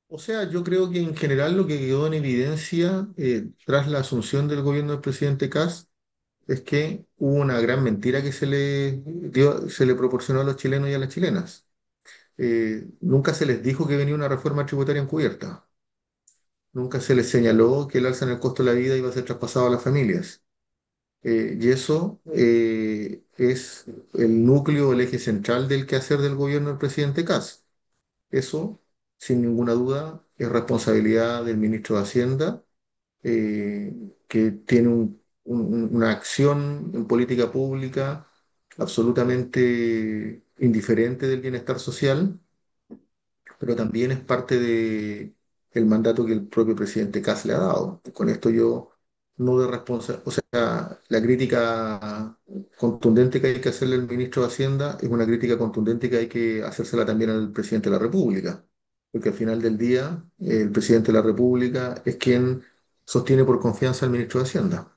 O sea, yo creo que en general lo que quedó en evidencia tras la asunción del gobierno del presidente Kast es que hubo una gran mentira que se le proporcionó a los chilenos y a las chilenas. Nunca se les dijo que venía una reforma tributaria encubierta. Nunca se les señaló que el alza en el costo de la vida iba a ser traspasado a las familias. Y eso es el núcleo, el eje central del quehacer del gobierno del presidente Kast. Eso, sin ninguna duda, es responsabilidad del ministro de Hacienda, eh, que tiene una acción en política pública absolutamente indiferente del bienestar social, pero también es parte de el mandato que el propio presidente Kast le ha dado. Con esto yo no de responsabilidad, o sea, la crítica contundente que hay que hacerle al ministro de Hacienda es una crítica contundente que hay que hacérsela también al presidente de la República, porque al final del día el presidente de la República es quien sostiene por confianza al ministro de Hacienda.